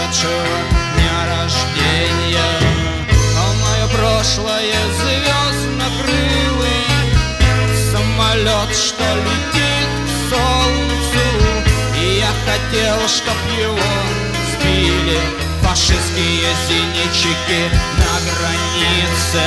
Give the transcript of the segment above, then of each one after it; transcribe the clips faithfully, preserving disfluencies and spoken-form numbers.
прошедшего дня рождения. А мое прошлое звездно-крылый самолет, что летит к солнцу. И я хотел, чтоб его сбили фашистские зенитчики на границе.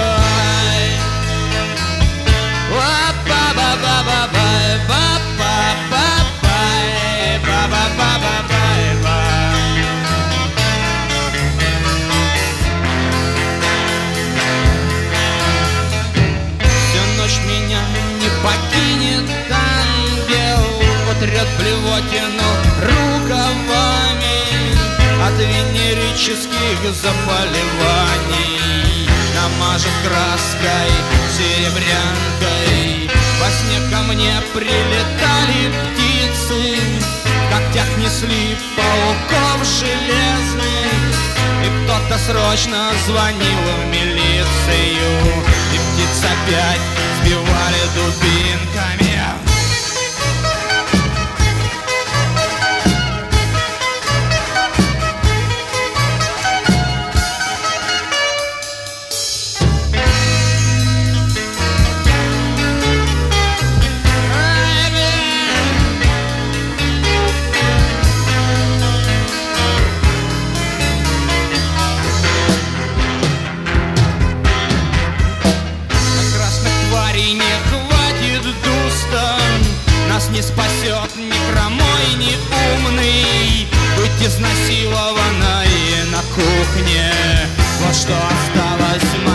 Всю ночь меня не покинет ангел, утрет блевотину рукавами от венерических заболеваний, намажет краской серебрянкой. Во сне ко мне прилетали птицы, в когтях несли пауков железных. И кто-то срочно звонил в милицию, и птиц опять сбивали дубинками. Не хватит дуста, нас не спасет ни хромой, ни умный. Быть изнасилованной на кухне, вот что осталось.